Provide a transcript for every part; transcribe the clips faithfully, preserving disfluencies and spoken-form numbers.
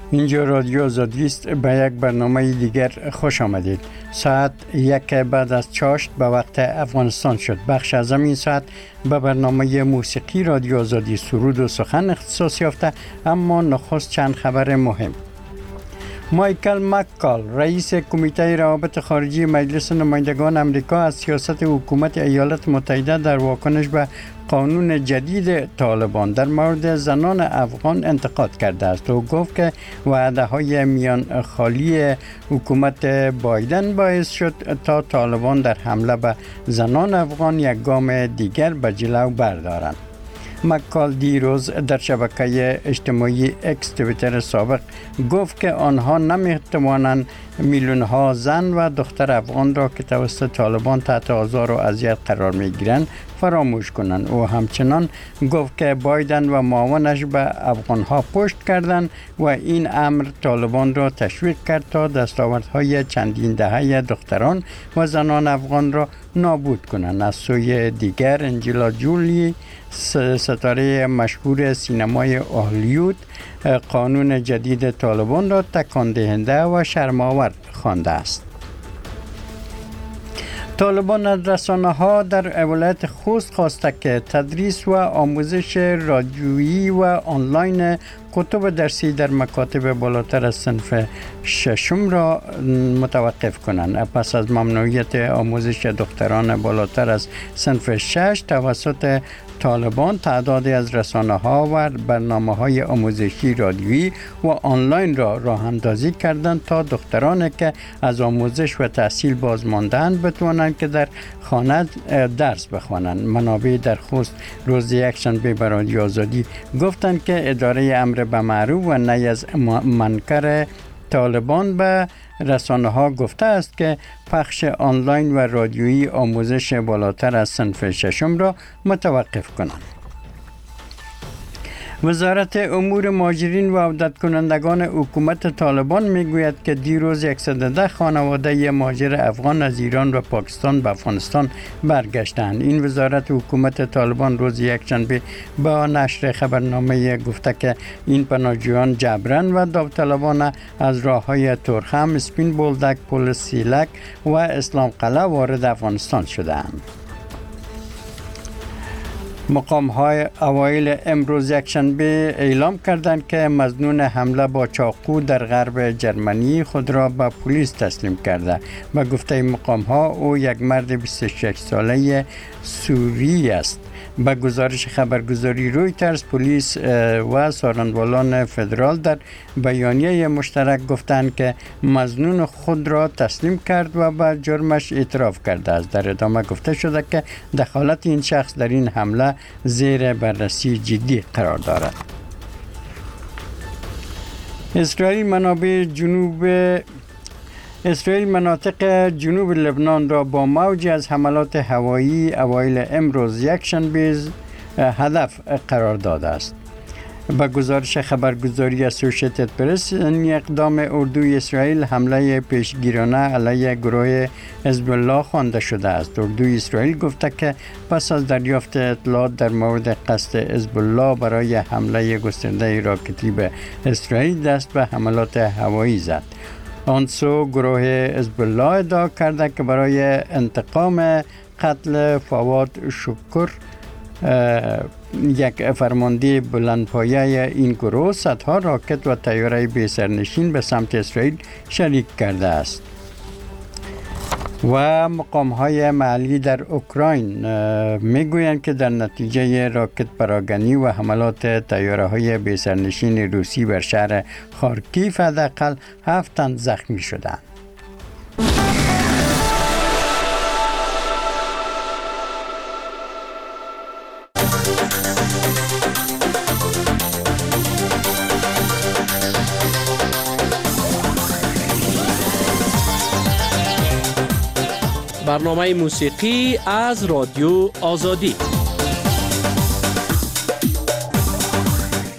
اینجا رادیو آزادی است. به یک برنامه دیگر خوش آمدید. ساعت یک بعد از چاشت به وقت افغانستان شد. بخش از این ساعت به برنامه موسیقی رادیو آزادی سرود و سخن اختصاص یافته، اما نخست چند خبر مهم. مایکل مکال، رئیس کمیته روابط خارجی مجلس نمایندگان آمریکا، از سیاست حکومت ایالات متحده در واکنش به قانون جدید طالبان در مورد زنان افغان انتقاد کرده است و گفت که وعده های میان خالی حکومت بایدن باعث شد تا طالبان در حمله به زنان افغان یک گام دیگر به جلو بردارند. مکال دیروز در شبکه اجتماعی اکس توییتر سابق گفت که آنها نمیتوانند میلیون ها زن و دختر افغان را که توسط طالبان تحت آزار و اذیت قرار میگیرند فراموش کنند. او همچنان گفت که بایدن و معاونش به افغان ها پشت کردند و این امر طالبان را تشویق کرد تا دستاوردهای چندین دهه دختران و زنان افغان را نابود کنند. از سوی دیگر انجلا جولی، ستاره مشهور سینمای هالیوود، قانون جدید طالبان را تکان دهنده و شرم‌آور خوانده است. طالبان از رسانه‌ها در ولایت خوست خواسته که تدریس و آموزش رادیویی و آنلاین کتب درسی در مکاتب بالاتر از صنف ششم را متوقف کنند. پس از ممنوعیت آموزش دختران بالاتر از صنف شش توسط طالبان، تعدادی از رسانه‌ها و برنامه‌های آموزشی رادیویی و آنلاین را راه اندازی کردند تا دختران که از آموزش و تحصیل بازمانده‌اند بتوانند که در خانه درس بخوانند. منابع در خوست روز یکشنبه به رادیو آزادی گفتند که اداره امر به معروف و نهی از منکر طالبان به رسانه ها گفته است که پخش آنلاین و رادیویی آموزش بالاتر از صنف ششم را متوقف کنند. وزارت امور مهاجرین و عودت کنندگان حکومت طالبان میگوید که دیروز صد و ده خانواده مهاجر افغان از ایران و پاکستان به افغانستان برگشتند. این وزارت حکومت طالبان روز یکشنبه با نشر خبرنامه گفته که این پناهجویان جبران و داوطلبانه از راههای تورخم، اسپین بولدک، پل سیلک و اسلام قلعه وارد افغانستان شدند. مقام های اوایل امروز یکشنبه اعلام کردند که مظنون حمله با چاقو در غرب جرمنی خود را به پلیس تسلیم کرده. به گفته مقام ها او یک مرد بیست و شش ساله سوری است. به گزارش خبرگزاری رویترز، پلیس و سارنوالان فدرال در بیانیه مشترک گفتند که مظنون خود را تسلیم کرد و به جرمش اعتراف کرده است. در ادامه گفته شده که دخالت این شخص در این حمله زیر بررسی جدی قرار دارد. اسرائیل منابع جنوب اسرائیل مناطق جنوب لبنان را با موجی از حملات هوایی اوایل امروز یکشنبه هدف قرار داده است. با گزارش خبرگزاری اسوسییتد پرس، این اقدام اردوی اسرائیل حمله پیشگیرانه علیه گروه حزب الله خوانده شده است. اردوی اسرائیل گفته که پس از دریافت اطلاعات در مورد قصد حزب الله برای حمله گسترده راکتی به اسرائیل دست به حملات هوایی زد. آنسو گروه حزب الله ادعا کرده که برای انتقام قتل فواد شکر، یک فرمانده بلندپایه این گروه، صدها راکت و طیاره بی سرنشین به سمت اسرائیل شلیک کرده است. و مقام های محلی در اوکراین میگویند که در نتیجه راکت پراگنی و حملات طیاره های بی سرنشین روسی بر شهر خارکیف حداقل هفت تن زخمی شدند. برنامه موسیقی از رادیو آزادی.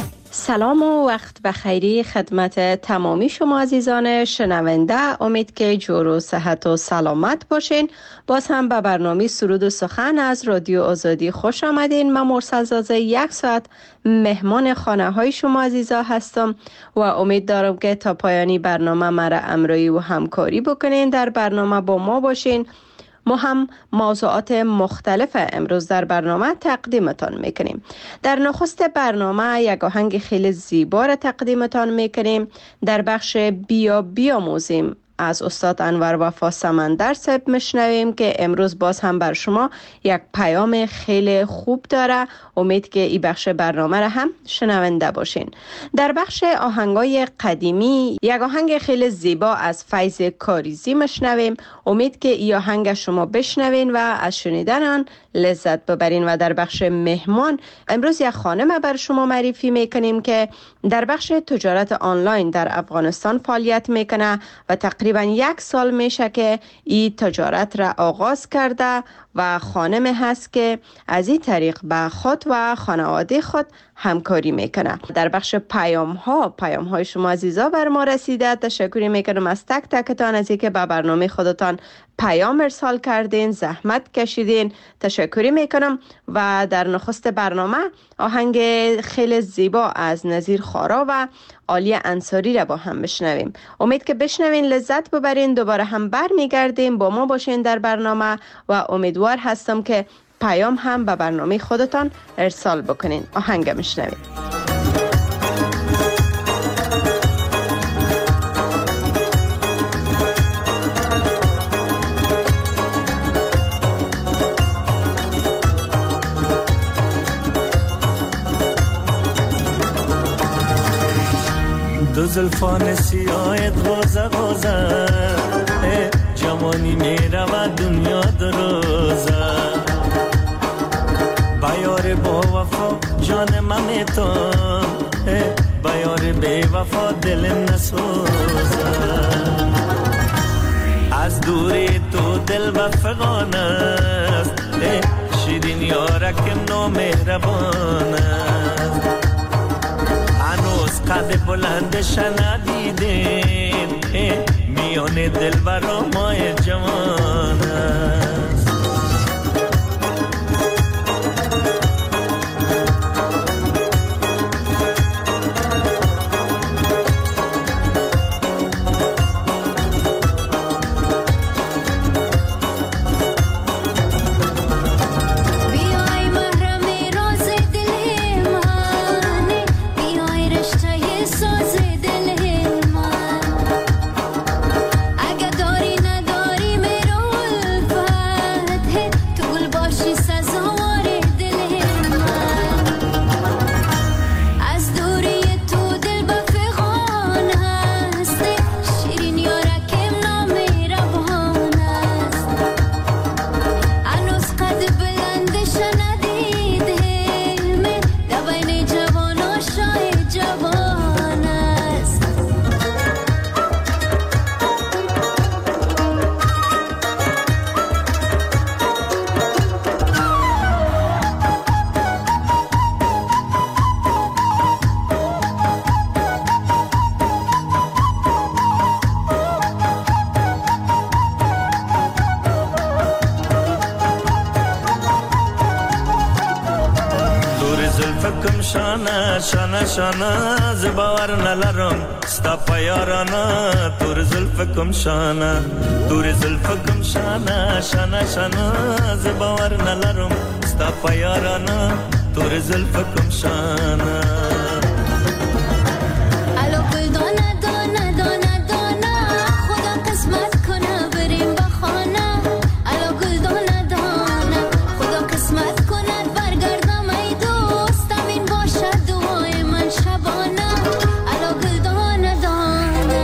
سلام و وقت بخیری خدمت تمامی شما عزیزان شنونده. امید که جور و صحت و سلامت باشین. باز هم به برنامه سرود و سخن از رادیو آزادی خوش آمدین. من مرسل زازه یک ساعت مهمان خانه های شما عزیزا هستم و امید دارم که تا پایانی برنامه مرا همراهی و همکاری بکنین. در برنامه با ما باشین. ما هم موضوعات مختلف امروز در برنامه تقدیمتان میکنیم. در نخست برنامه یک آهنگ خیلی زیبا را تقدیمتان میکنیم. در بخش بیا بیاموزیم از استاد انور وفا سمندر صاحب میشنویم که امروز باز هم بر شما یک پیام خیلی خوب داره. امید که این بخش برنامه را هم شنونده باشین. در بخش آهنگای قدیمی یک آهنگ خیلی زیبا از فیض کاریزی میشنویم. امید که این آهنگ شما بشنوین و از شنیدن آن لذت ببرین. و در بخش مهمان امروز یک خانم بر شما معرفی میکنیم که در بخش تجارت آنلاین در افغانستان فعالیت میکنه و تقریبا یک سال میشه که این تجارت را آغاز کرده و خانم هست که از این طریق به خود و خانواده خود همکاری میکنه. در بخش پیام ها پیام های شما عزیزا بر ما رسیده. تشکر میکنم از تک تکتان از اینکه به برنامه خودتان پیام ارسال کردین، زحمت کشیدین. تشکر میکنم. و در نخست برنامه آهنگ خیلی زیبا از نظیر خارا و عالی انصاری را با هم بشنویم. امید که بشنوین لذت ببرین. دوباره هم بر میگردیم. با ما باشین در برنامه و امیدوار هستم که پیام هم به برنامه خودتان ارسال بکنین. آهنگ میشنویم. دو زلفان سیاهت غوزه غوزه جوانی میره و دنیا دروزه بیار با وفا جان من میتون بیار بی وفا دلم نسوزه از دوری تو دل و فغان است شیرین یارکم نو مهربان است هنوز قد بلندش ندیدین میان دل و رامای جوان است شانه شانه شانه زبار نلرم ستا پیارانا تور زلف کم شانه تور زلف کم شانه شانه شانه زبار نلرم ستا پیارانا تور زلف کم شانه الو گل دانه دانه دانه دانه خدا قسمت کنه بریم با خانه الو گل دانه دانه خدا قسمت کنه برگردم ای دوست امین باشه دعای من شبانه الو گل دانه دانه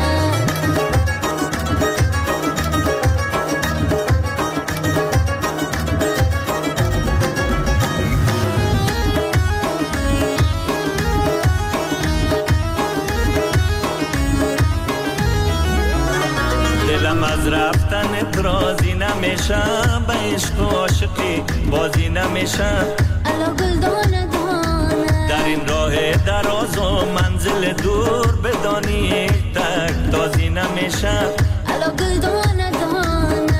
دلم از رفتن راضی نمیشه به عشق و عاشقی بازی نمیشه الو گل دانه دانه در این راه دراز و دور بدانی تک تازی نمیشه الا گل دانه دانه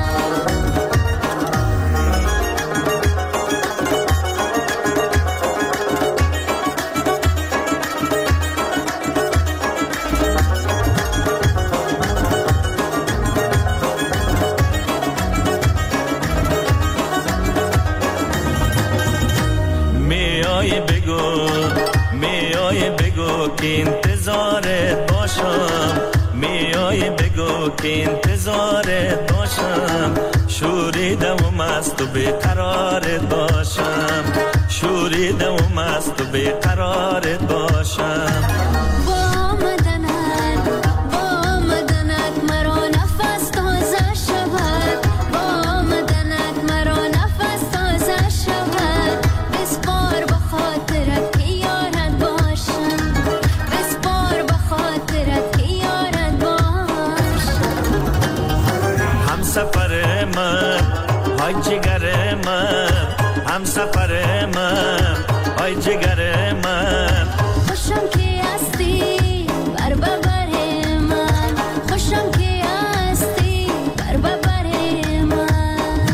میای بگو میای بگو که انتظارت باشم میای بگو که انتظارت باشم شوریدم و مست و بیقرارت باشم شوریدم و مست و بیقرارت باشم با آمدنت با آمدنت مرا نفس تازه شود با آمدنت مرا نفس تازه شود بسپار به خاطرت که یارت باشم بسپار به خاطرت که یارت باشم هم سفر من های جگر من هم سفر من های جگر من خوشم که هستی بر ببر من خوشم که هستی بر ببر من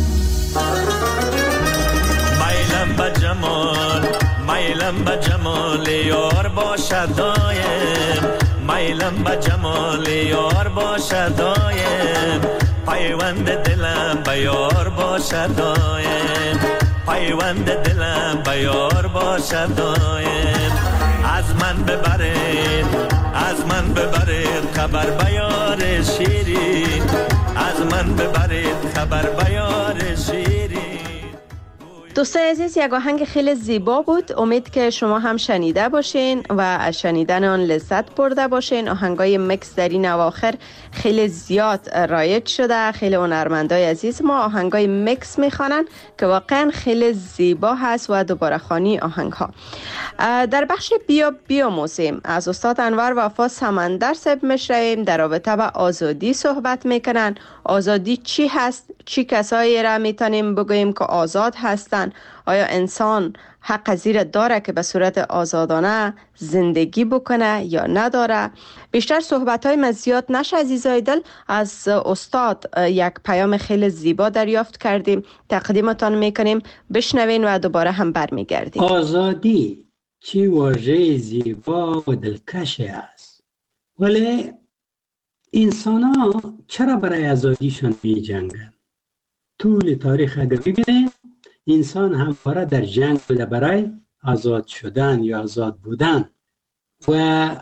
میلم به جمال میلم به جمال یار باشد دایم میلم به جمال یار باشد دایم پیوند دلم به یار باشد دایم پیوند دلم به یار باشد دایم از من ببرید از من ببرید خبر به یار شیرین از من ببرید خبر به یار شیرین. دوستان عزیز، یک آهنگ خیلی زیبا بود. امید که شما هم شنیده باشین و از شنیدن آن لذت برده باشین. آهنگای مکس در این اواخر خیلی زیاد رایج شده. خیلی هنرمندای عزیز ما آهنگای مکس میخوانن که واقعا خیلی زیبا هست و دوباره خوانی آهنگ ها. در بخش بیا بیاموزیم از استاد انور وفا سمندر صاحب میشنویم. در رابطه با آزادی صحبت میکنن. آزادی چی هست؟ چی کسایی را میتونیم بگوییم که آزاد هستن؟ آیا انسان حق زیر داره که به صورت آزادانه زندگی بکنه یا نداره؟ بیشتر صحبت های من زیاد نشه عزیزای دل. از استاد یک پیام خیلی زیبا دریافت کردیم، تقدیمتان میکنیم، بشنوین و دوباره هم برمیگردیم. آزادی چی واژه زیبا و دلکشی است، ولی انسان ها چرا برای آزادیشان می جنگن؟ طول تاریخ اگر ببینید انسان همواره در جنگ بوده برای آزاد شدن یا آزاد بودن. و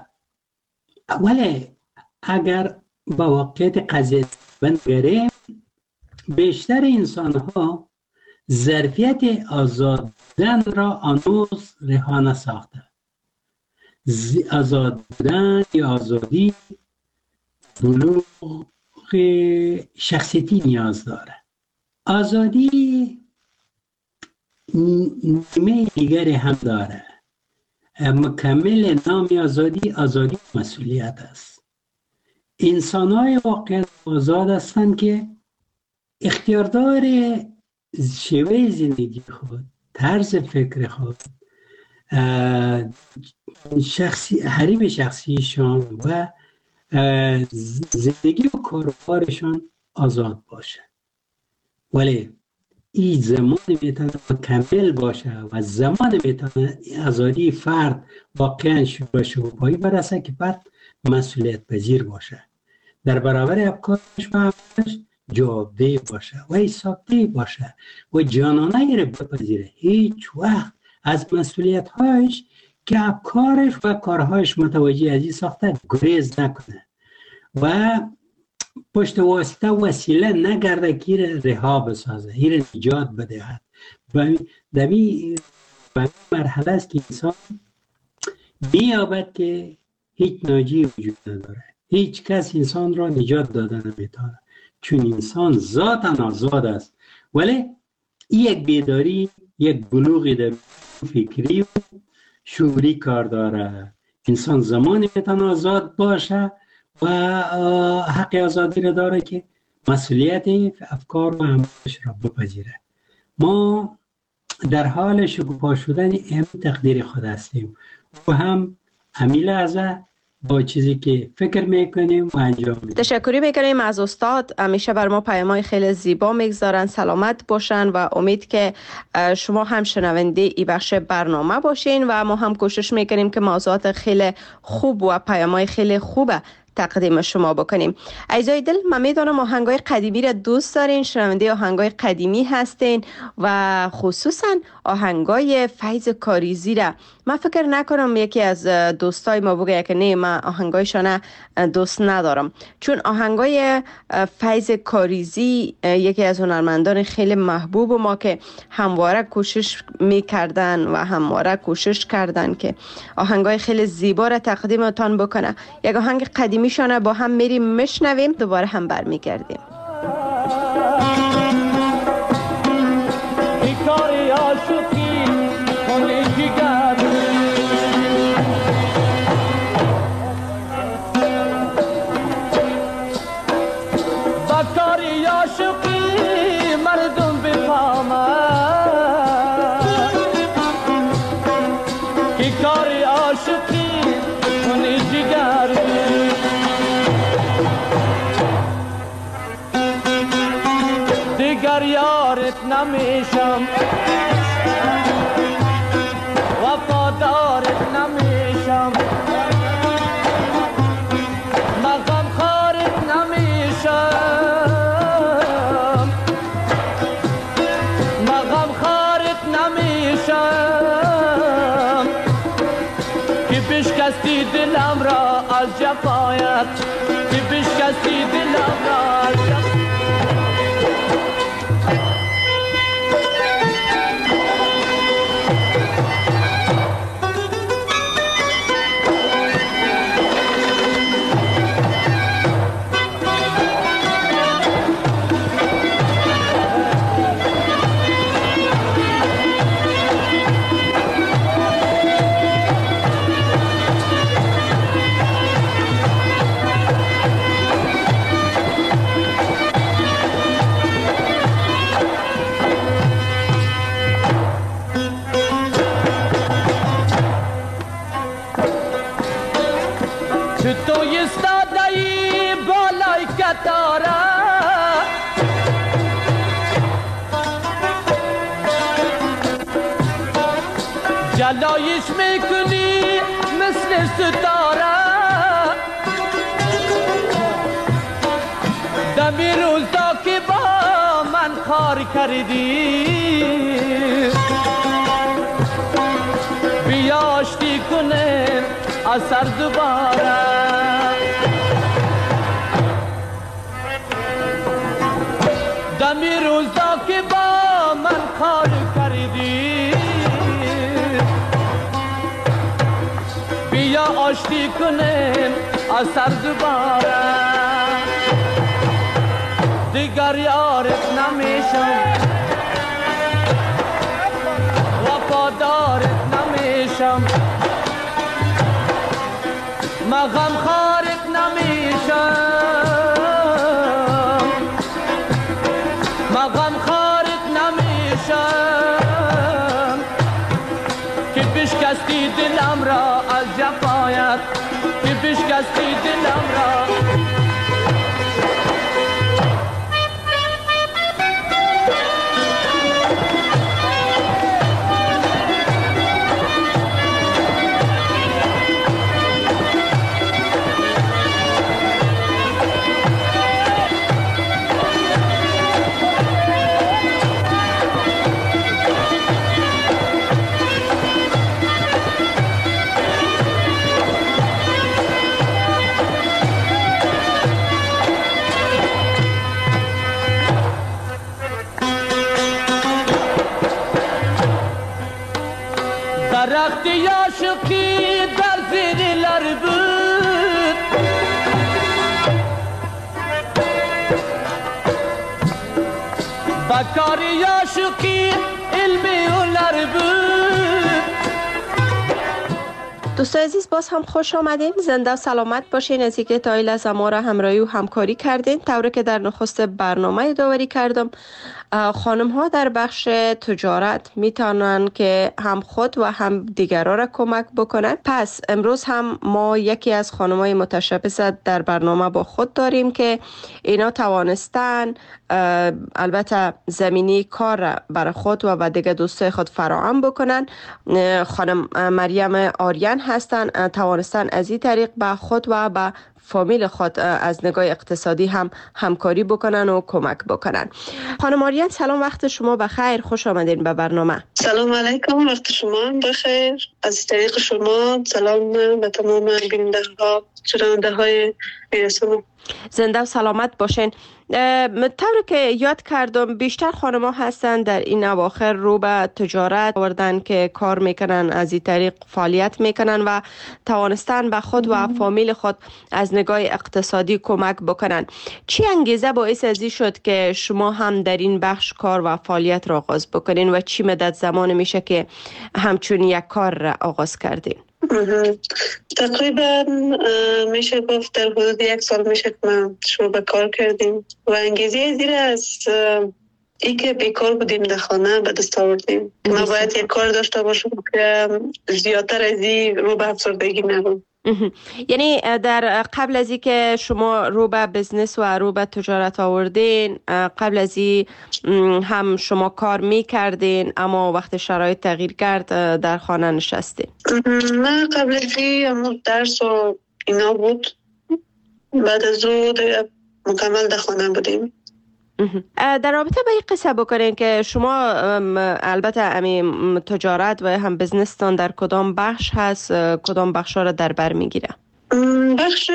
ولی اگر با واقعیت قضیه بنگریم بیشتر انسان ها ظرفیت آزاد بودن را هنوز رها نساخته. آزاد بودن یا آزادی بلوغ شخصیتی نیاز داره. آزادی نیمه دیگری هم داره. مکمل نام آزادی آزادی مسئولیت است. انسان های واقعا آزاد هستند که اختیاردار شیوه زندگی خود، طرز فکر خود، شخصی حریم شخصیشان و زندگی و کاروبارشان آزاد باشه. ولی این زمان میتونه مکمل باشه و زمان میتونه آزادی فرد واقعا به شکوفایی برسه که فرد مسئولیت پذیر باشه، در برابر افکارش و عملش جوابدهی باشه و حسابدهی باشه و جانانه را بپذیره. هیچ وقت از مسئولیت هایش که افکارش و کارهایش متوجه از این ساخته گریز نکنه و پشت واسطه وسیله نگرده که این رها بسازه، این نجات بدهد. در این مرحله است که انسان بیابد که هیچ ناجی وجود نداره، هیچ کس انسان را نجات داده نمیتونه، چون انسان ذاتاً آزاد است. ولی یک بیداری، یک بلوغی در فکری و شعوری کار داره. انسان زمانی میتونه آزاد باشه و حق آزادی را داره که مسئولیت افکار و عملش را بپذیره. ما در حال شکوفا شدن این تقدیر خود هستیم و هم همین لحظه با چیزی که فکر میکنیم و انجام میدیم. تشکری میکنیم از استاد. همیشه بر ما پیام‌های خیلی زیبا میگذارن. سلامت باشن و امید که شما هم شنونده ای بخش برنامه باشین و ما هم کوشش میکنیم که موضوعات خیلی خوب و پیام‌های خیلی خوبه تقدیم شما بکنیم. عزیزای دل، من میدونم آهنگای قدیمی را دوست دارین، شنونده آهنگای قدیمی هستین و خصوصا آهنگای فیض کاریزی را من فکر نکنم یکی از دوستای ما بگه که نه من آهنگایشان دوست ندارم، چون آهنگای فیض کاریزی یکی از هنرمندان خیلی محبوب ما که همواره کوشش میکردن و همواره کوشش کردن که آهنگای خیلی زیبا را تقدیمتان بکنه. یک آهنگ قدیمی شانه با هم میریم میشنویم، دوباره هم برمیگردیم. بیکاری عاشقی خونی جگر بیکاری عاشقی مردم بفهمن بیکاری عاشقی خونی جگر دیگر یارت نمیشم وفادارت نمیشم مغم خارت نمیشم مغم خارت نمیشم که بشکستی دلم را از جفایت که بشکستی دلم را از جفایت. جلایش میکنی مثل ستاره دمی روزا که با من کار کردی بیا آشتی کنیم از سر دوباره دمی روزا که با من کار کردی بیا آشتی کنیم از سر دوباره دیگر یارت نمیشم وفادارت نمیشم مغم خارت نمیشم مغم خارت نمیشم که بشکستی دلم را از جفایت که بشکستی دلم را. درختی عاشقی در زیر لر بود بکاری عاشقی علمی و لر بود. دوستان عزیز باز هم خوش آمدین. زنده سلامت باشین. از اینکه تا این لحظه ما را همراهی و همکاری کردین. طوری که در نخست برنامه داوری کردم، خانم ها در بخش تجارت میتونن که هم خود و هم دیگران را کمک بکنن. پس امروز هم ما یکی از خانم های متشبث در برنامه با خود داریم که اینا توانستن البته زمینی کار را برای خود و با دیگر دوستای خود فراهم بکنن. خانم مریم آریان هستن، توانستن از این طریق با خود و با فامیل خود از نگاه اقتصادی هم همکاری بکنن و کمک بکنن. خانم آریان سلام، وقت شما بخیر، خوش آمدین به برنامه. سلام علیکم، وقت شما بخیر. از طریق شما سلام به تمام بیننده ها، شنونده های بیرسون. زنده و سلامت باشین. طوری که یاد کردم بیشتر خانم‌ها هستن در این اواخر رو به تجارت آوردن که کار میکنن، از این طریق فعالیت میکنن و توانستن به خود و فامیل خود از نگاه اقتصادی کمک بکنن. چی انگیزه باعث ازی شد که شما هم در این بخش کار و فعالیت را آغاز بکنین و چی مدت زمان میشه که همچون یک کار را آغاز کردین؟ تقریبا میشه گفت در حدود یک سال میشه که ما شروع به کار کردیم و انگیزه زیر از ای که بیکار بودیم در خانه به دست آوردیم. ما باید یک کار داشته باشم که زیادتر از این رو به افسردگی نرم. یعنی در قبل از این که شما رو به بزنس و رو به تجارت آوردین، قبل از این هم شما کار می کردین اما وقت شرایط تغییر کرد در خانه نشستین؟ نه، قبل از این درس و اینا بود، بعد از او مکمل در خانه بودیم. در رابطه با این قصه بکنین که شما البته امی تجارت و هم بزنستان در کدام بخش هست، کدام بخش را در بر میگیره؟ بخش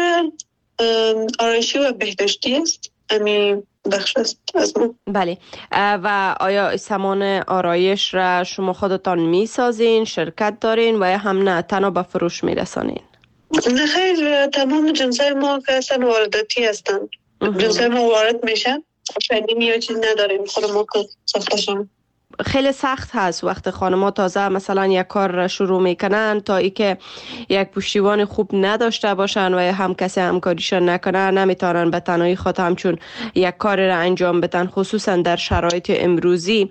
آرایشی و بهداشتی است، امی بخش است از ما. بله. و آیا سامان آرایش را شما خودتان میسازین، شرکت دارین و یا هم نه تنها به فروش میرسانین؟ نه خیر، تمام جنسای ما که اصلا وارداتی هستن. جنسای ما وارد میشن، فنی یا چیز نداریم، خود ما که ساختشم. خیلی سخت هست وقت خانم‌ها تازه مثلا یک کار را شروع میکنن تا ای که یک پشتیبان خوب نداشته باشن و هم کسی همکاریشان نکنه، نمیتونن به تنهایی خود همچون یک کار را انجام بدن، خصوصا در شرایط امروزی.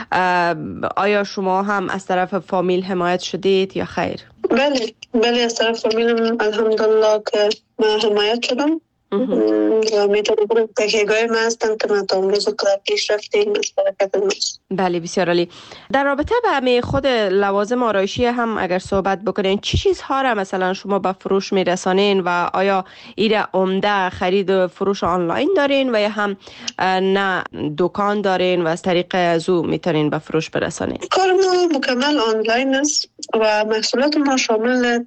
آیا شما هم از طرف فامیل حمایت شدید یا خیر؟ بله بله، از طرف فامیلم الحمدلله که من حمایت شدم و میتونم بگم تکیه‌گاه ما هستم که من تا امروز کار پیش رفتیم از برکت ماست. بله بسیار عالی. در رابطه با همه خود لوازم آرایشی هم اگر صحبت بکنین، چی چیزها را مثلا شما به فروش میرسانین و آیا ایره عمده خرید و فروش آنلاین دارین و یا هم نه دکان دارین و از طریق ازو میتونین به فروش برسانین؟ کار ما مکمل آنلاین است و محصولات ما شامل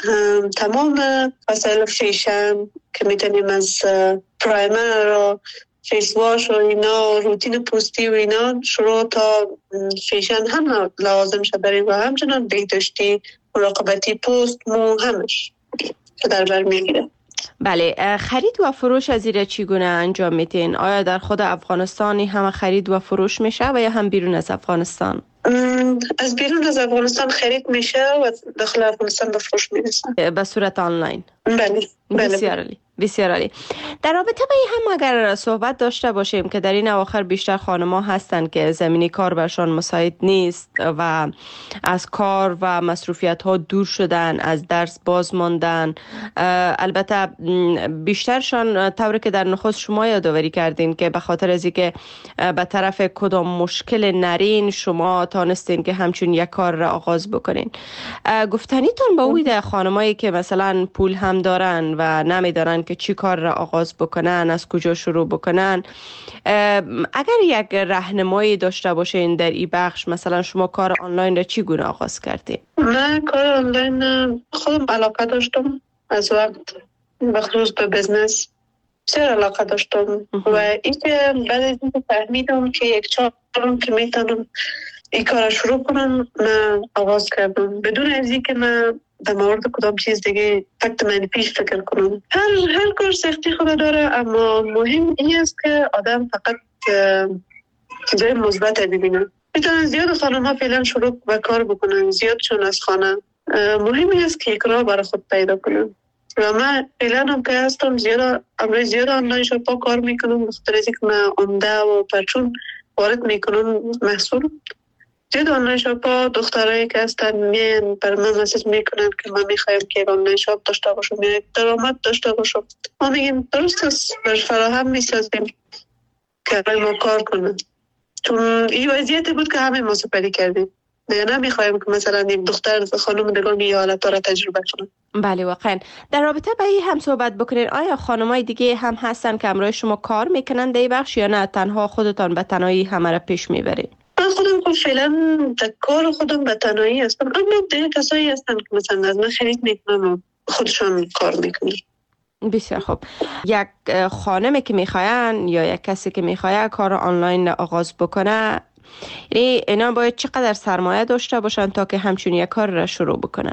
تمام وسایل فیشن که میتونیم از پرایمر و فیس واش و اینا، روتین پوستی و اینا شروع تا فیشن هم لازم شد داریم و همچنان بهداشتی، مراقبتی پوست، مو همش که در بر میگیره. بله. خرید و فروش از ایره چگونه انجام میتین؟ آیا در خود افغانستانی هم خرید و فروش میشه و یا هم بیرون از افغانستان؟ از بیرون از افغانستان خرید میشه و داخل افغانستان به فروش میرسه به صورت آنلاین. بله بله. بسیار عالی بسیار عالی. در رابطه با این هم اگر صحبت داشته باشیم که در این اواخر بیشتر خانم‌ها هستن که زمینی کار برشان مساعد نیست و از کار و مصروفیت ها دور شدن، از درس باز ماندن. البته بیشترشان طوری که در نخست شما یادآوری کردین که به خاطر از اینکه به طرف کدام مشکل نرین شما تانستین که همچون یک کار را آغاز بکنین. گفتنیتون با اوی خانمایی که مثلا پول هم دارن و نمیدارن که چی کار را آغاز بکنن، از کجا شروع بکنن، اگر یک راهنمایی داشته باشین در این بخش، مثلا شما کار آنلاین را چی گونه آغاز کردین؟ من کار آنلاین خودم علاقه داشتم، از وقت بخصوص به بزنس بسیار علاقه داشتم و اینکه بعد از اینکه فهمیدم که یک چارم که میتونم این کار شروع کنم، من آغاز کردم بدون از اینکه من در مورد کدام چیز دیگه فقط من پیش فکر کنم. هر هر کار سختی خود داره، اما مهم این است که آدم فقط چیزای مثبت ببینه. میتونن زیاد خانم ها فعلا شروع به کار بکنن، زیاد چون از خانه مهمی است که یک راه برای خود پیدا کنم و من فعلا هم که هستم زیاد امروز زیاد آنلاین شاپا کار میکنم، بخاطر از اینکه من عمده و پرچون وارد میکنم محصول. زیاد آنلاین شاپا دخترایی که هستن میان بر من مسیج میکنن که من میخوایم که آنلاین شاپ داشته باشم یا درآمد داشته باشم. ما میگیم درست است، برش فراهم میسازیم که ما کار کنن، چون این وضعیتی بود که همه ما سپری کردیم. نه نمیخوایم که مثلا یک دختر خانم دگان این حالت را تجربه کنن. بله واقعا. در رابطه با این هم صحبت بکنین، آیا خانمای دیگه هم هستن که همراه شما کار میکنن در این بخش یا نه تنها خودتان به تنهایی همه را پیش میبرین؟ من خودم خود فعلا در کار خودم به تنهایی هستم، اما دیگه کسایی هستن که مثلا از من خرید میکنن و خودشان کار میکنن. بسیار خوب. یک خانمی که میخواین یا یک کسی که میخواد کار آنلاین آغاز بکنه، یعنی اینا باید چقدر سرمایه داشته باشن تا که همچون یک کار را شروع بکنن؟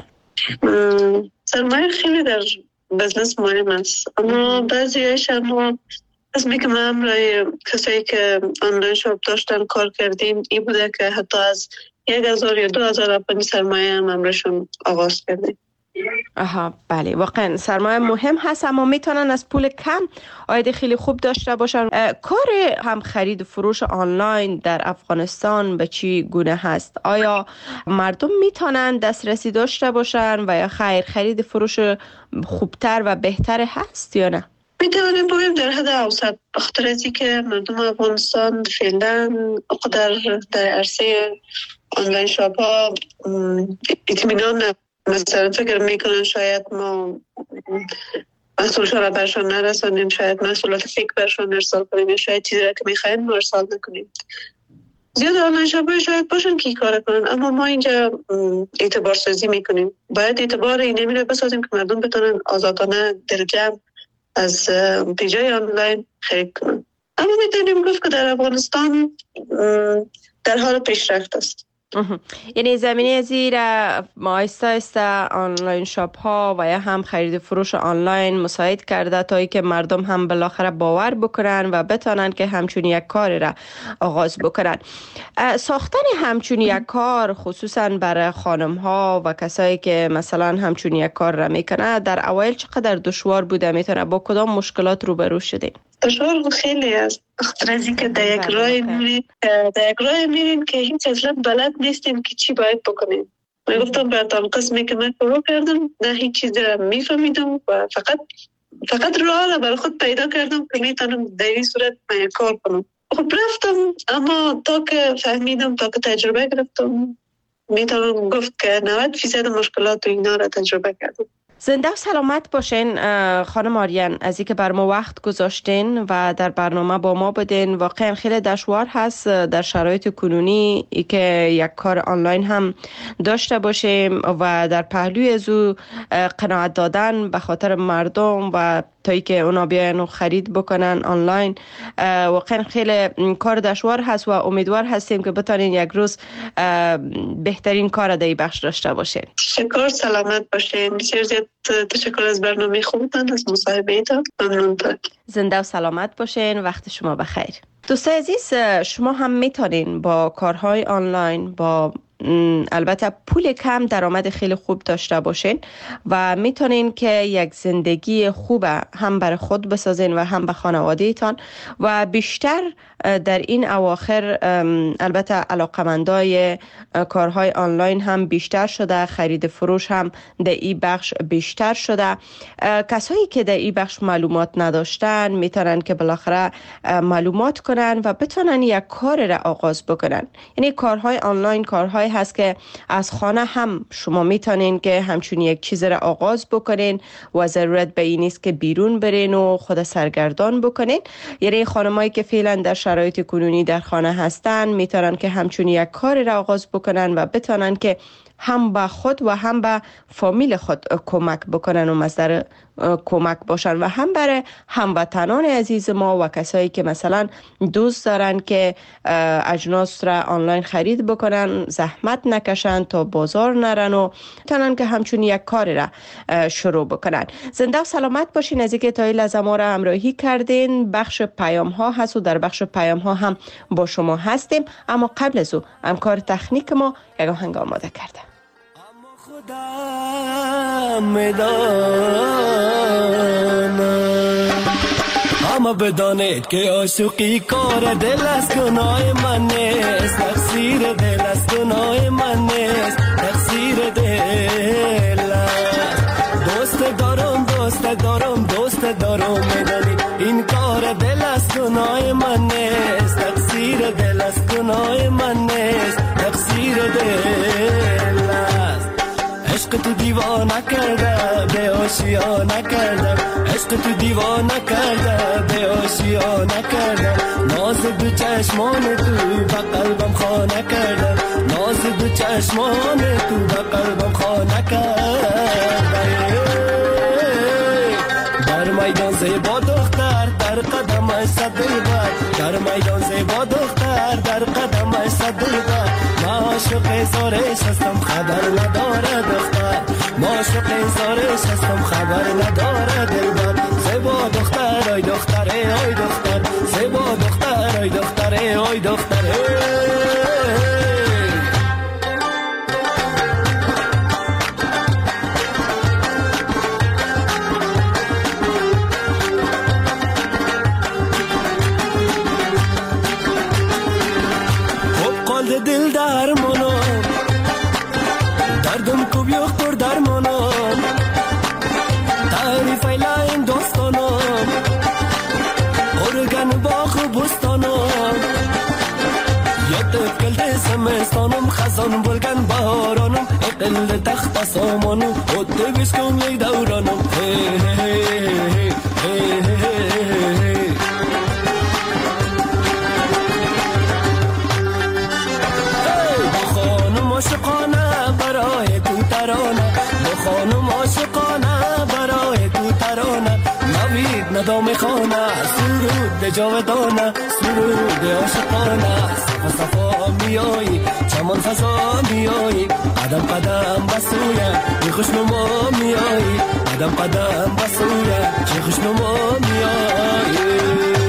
سرمایه خیلی در بزنس مهم است، اما بعضی هایشان از میگم من برای کسایی که آنلاین شاپ داشتن کار کردیم این بوده که حتی از یک هزار یا دو هزار اپنی سرمایه هم امرشون آغاز کردیم. آها بله، واقعا سرمایه مهم هست، اما میتونن از پول کم عاید خیلی خوب داشته باشن. کار هم خرید و فروش آنلاین در افغانستان به چی گونه هست؟ آیا مردم میتونن دسترسی داشته باشن و یا خیر خرید فروش خوبتر و بهتر هست یا نه؟ میتونیم بگیم در حد اوسط، بخاطر از اینکه مردم افغانستان فعلا در در عرصه آنلاین شاپ ها اطمینان نه. مثلا فکر میکنن شاید ما محصولشان را برشان نرسانیم، شاید محصولات فیک برشان ارسال کنیم، شاید چیزی را که میخواین ما ارسال نکنیم. زیاد آنلاین شاپ ها شاید باشن که کار کنن، اما ما اینجا اعتبار سازی میکنیم. باید اعتبار این نمیره بسازیم که مردم بتونن آزادانه در جمع از پیجای آنلاین خرید کنن. اما میتونیم گفت که در افغانستان در حال پیشرفت است. یعنی زمینه زیر ما آیسته آیسته آنلاین شاپ ها و یا هم خرید فروش آنلاین مساعد کرده تا ای که مردم هم بالاخره باور بکنن و بتونن که همچون یک کار را آغاز بکنن. ساختن همچون یک کار خصوصا برای خانم ها و کسایی که مثلا همچون یک کار را میکنه در اوایل چقدر دشوار بوده؟ میتونه با کدام مشکلات روبرو شدین؟ دشوار خیلی است. خاطر از اینکه در یک راه میرین در یک راه میرین که هیچ اصلا بلد نیستیم که چی باید بکنیم. من گفتم براتون قسمی که من شروع کردم نه هیچ چیز را میفهمیدم و فقط فقط راه را برای خود پیدا کردم که میتونم در این صورت من کار کنم. خب رفتم، اما تا که فهمیدم، تا که تجربه گرفتم، میتونم گفت که نود درصد مشکلات و اینا را تجربه کردم. زنده و سلامت باشین خانم آریان، از اینکه بر ما وقت گذاشتین و در برنامه با ما بدین. واقعا خیلی دشوار هست در شرایط کنونی ای که یک کار آنلاین هم داشته باشیم و در پهلوی از او قناعت دادن به خاطر مردم و تا ای که اونا بیاین و خرید بکنن آنلاین. واقعا خیلی کار دشوار هست و امیدوار هستیم که بتانین یک روز بهترین کار در این بخش داشته باشین. شکر، سلامت باشین. بسیار زیاد تشکر از برنامه خوبتان، از مصاحبه ایتان. ممنونتان. زنده و سلامت باشین. وقت شما بخیر. دوستای عزیز، شما هم میتونین با کارهای آنلاین با البته پول کم درآمد خیلی خوب داشته باشین و میتونین که یک زندگی خوب هم برای خود بسازین و هم به خانواده‌تان و بیشتر در این اواخر البته علاقمندای کارهای آنلاین هم بیشتر شده، خرید فروش هم در این بخش بیشتر شده. کسایی که در این بخش معلومات نداشتن میتونن که بالاخره معلومات کنن و بتونن یک کار را آغاز بکنن. یعنی کارهای آنلاین کارهای هست که از خانه هم شما میتونین که همچون یک چیز را آغاز بکنین و ضرورت به این نیست که بیرون برین و خود سرگردان بکنین. یعنی خانمایی که فعلا در شرایط کنونی در خانه هستن میتونن که همچون یک کار را آغاز بکنن و بتونن که هم به خود و هم به فامیل خود کمک بکنن و مصدر کمک باشن و هم برای هموطنان عزیز ما و کسایی که مثلا دوست دارن که اجناس را آنلاین خرید بکنن، زحمت نکشن تا بازار نرن و تونن که همچون یک کار را شروع بکنن. زنده و سلامت باشین. از اینکه تا این لحظه ما را همراهی کردین. بخش پیام ها هست و در بخش پیام ها هم با شما هستیم، اما قبل از او همکار تکنیک ما یک آهنگ آماده کرده. اما بدانید که عاشقی کار دل است، گناه من نیست، تقصیر دل است، گناه من نیست، تقصیر دل است. دوست دارم دوست دارم دوست دارم میدانی این کار دل است، گناه من نیست، تقصیر دل است، گناه من نیست، تقصیر دل است. عشق تو دیوانه کرده به آشیانه کرده، عشق تو دیوانه کرده به آشیانه کرده. ناز دو چشمان تو به قلبم خانه کرده، ناز دو چشمان تو به قلبم خانه کرده. در میدان زیبا دختر در قدمش صد دلبر، در میدان زیبا دختر در قدمش صد دلبر. ما عاشق زارش هستم خبر نداره دختر، ما عاشق زارش هستم خبر نداره دلبر. زیبا دختر ای دختر ای دختر، زیبا دختر ای دختر ای دختر. دل درمانم دردم کوب یختر درمانم، تعریف ایلاین دوستانم ارگن باخ بستانم. یاد کلد زمستانم خزان بلگن بهارانم، اقل تخت سامانم خود بشکم لی دورانم. هی هی هی هی عاشقانه برای تو ترانه، با خانم عاشقانه برای تو ترانه. نوید ندام خانه سرود به جاودانه، سرود عاشقانه. صفا صفا میایی چمان فضا میایی، قدم قدم بسویم چه خوشنما میایی، قدم قدم بسویم چه خوشنما میایی.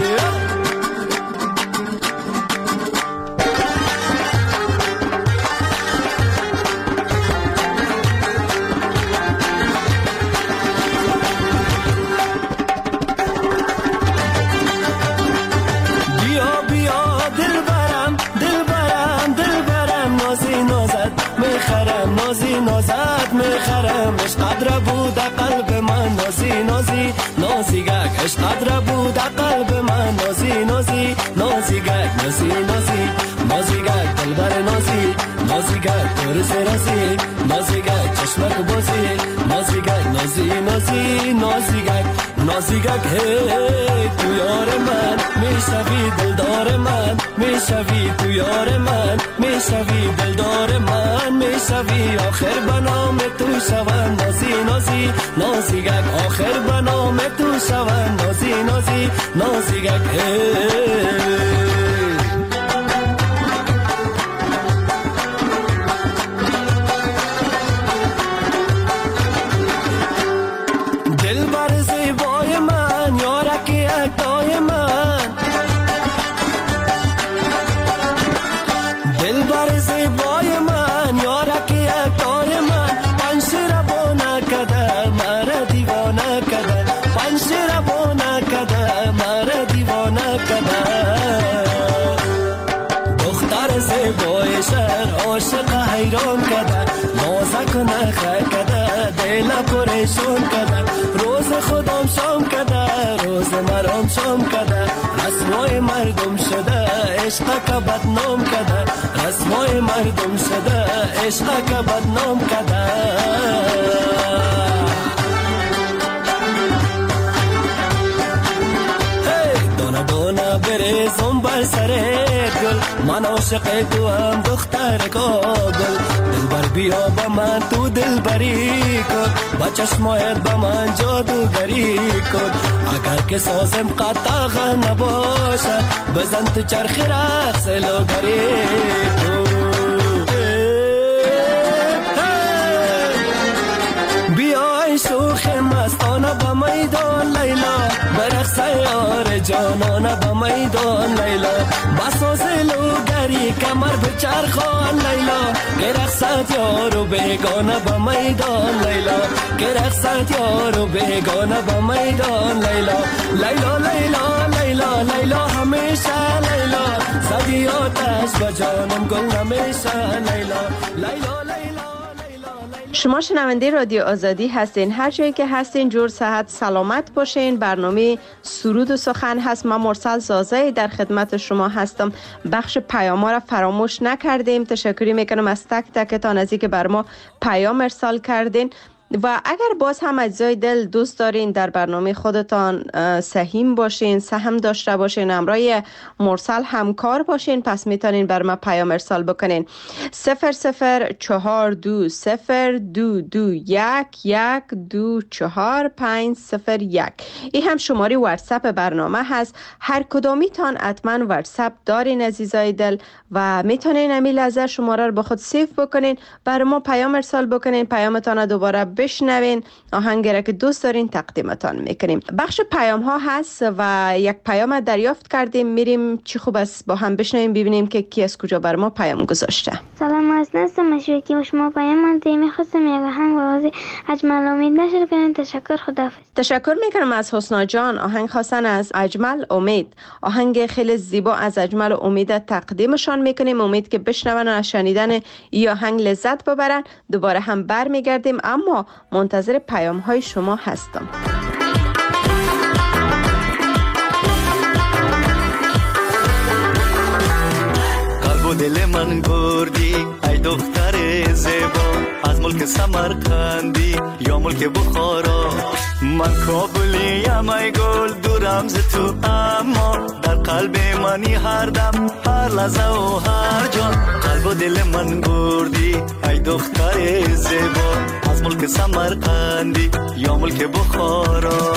نازی نازد میخرم، عشق قدر بود قلب من، نازی نازی نازی گک، عشق قدر بود قلب من، نازی نازی نازی گک، نازی نازی نازی گک دلبر نازی، نازی گک ترس رازی، نازی گک چشمک بازی، نازی گک نازی نازی نازی گک، نازی گک. هی تو یار من میشوی دلدار من، میشوی تو یار من میشوی دلدار من، میشوی آخر بنام تو شوم نازی نازی نازی گک، آخر بنام تو شوم نازی نازی نازی گک. دل بر زیبای من یارکی اکتای من، دل بر زیبای من یارکی اکتای من. پنشیر بونه کده مرا دیوانه کده، پنشیر بونه کده مرا دیوانه کده. دختر زیبای شهر عاشق حیران کده، نازک نخه کده دل پریشان کده. روز خودم شام کده روز مرام شام کده، رسوای مردم شده عشق که بدنام کده، رسوای مردم شده عشق که بدنام کده. دانه دانه بریزم بر سر گل، من عاشق تو هم دختر کابل. دلبر بیا با من تو دلبری کن، با چشمایت با من جادوگری کن. اگر که سازم قطعه نباشد بزن تو چرخی رقص لوگری کن. بیای شوخ مستانه با میدان لیلا، برقص یار جانانه با میدان لیلا. بساز لوگری بری کمر به چرخان لیلا که رقصت یارو بیگانه با میدان لیلا که رقصت یارو بیگانه با میدان لیلا لیلا لیلا لیلا لیلا همیشه لیلا زدی آتش با جانم گل نمیشه لیلا لیلا لیلا. شما شنونده رادیو آزادی هستین. هر جایی که هستین جور صحت سلامت باشین. برنامه سرود و سخن هست. من مرسل زازه در خدمت شما هستم. بخش پیام ها را فراموش نکردیم. تشکری میکنم از تک تکتان از اینکه بر ما پیام ارسال کردین. و اگر باز هم اجزای دل دوست دارین در برنامه خودتان سهیم باشین، سهم داشته باشین، همراه مرسل همکار باشین، پس میتونین بر ما پیام ارسال بکنین. صفر صفر چهار دو صفر دو دو یک یک دو چهار پنج صفر یک. این هم شماره واتساپ برنامه هست. هر کدامیتان حتما واتساپ دارین عزیزای دل و میتونین امی لحظه شماره رو با خود سیف بکنین، بر ما پیام ارسال بکنین، پیامتان دوباره بشنوین، آهنگی را که دوست دارین تقدیمتان میکنیم. بخش پیام ها هست و یک پیام دریافت کردیم. میریم چی خوب است با هم بشنویم ببینیم که کی از کجا بر ما پیام گذاشته. سلام، از نست مشوکی و شما پیام منده. میخواستم یک آهنگ بازی اجمل امید نشر کنیم. تشکر، خداحافظ. تشکر میکنم از حسنا جان. آهنگ خواستن از اجمل امید. آهنگ خیلی زیبا از اجمل امید تقدیمشان میکنیم. امید که بشنون و از شنیدن این آهنگ لذت ببرن. دوباره هم برمیگردیم اما منتظر پیام های شما هستم. قلب و دل من بردی ای دختر زیبا، از ملک سمرقندی یا ملک بخارا. من کابلیم ای گل دورم ز تو، اما در قلب منی هر دم هر لحظه و هر جان. قلب و دل من بردی ای دختر زیبا، از ملک سمرقندی یا ملک بخارا.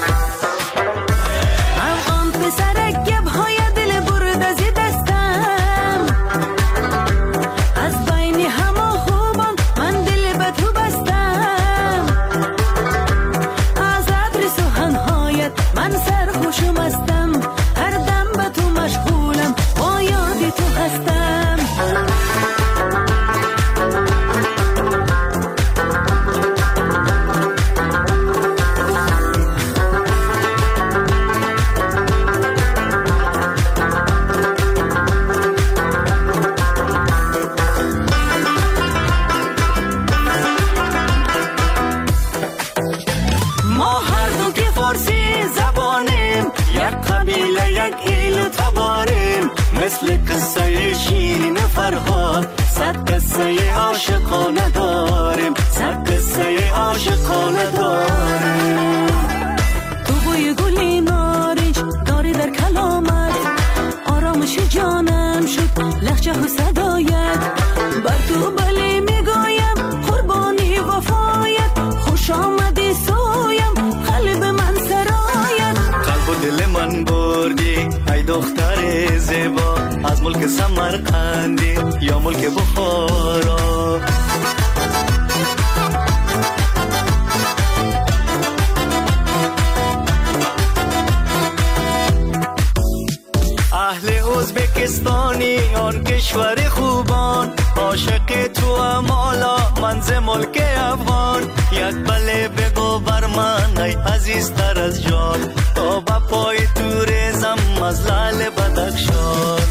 افغان پسرک گب های دل برد از دستم، از بین همه خوبان من دل به تو بستم. از عبر سخنهایت من سرخوش و مستم، هر دم به تو مشغولم با یاد تو هستم. مثل قصه شیرین فرهاد صد قصه عاشقانه داریم، صد قصه عاشقانه داریم. تو بوی گلی نارنج داری در کلامت، آرامش جانم شد لحجه و صدایت. بر تو بله میگویم قربانی وفایت، خوش آمدی سویم قلب من سرایت. قلب و دل من بردی ای دختر زیبا، از ملک سمرقندی یا ملک بخارا. اهل ازبکستانی آن کشور خوبان، عاشق تو امالا منز ملک افغان. یک بله بگو بر من ای عزیزتر از جان، تا با پای تو ریزم از لعل بدخشان.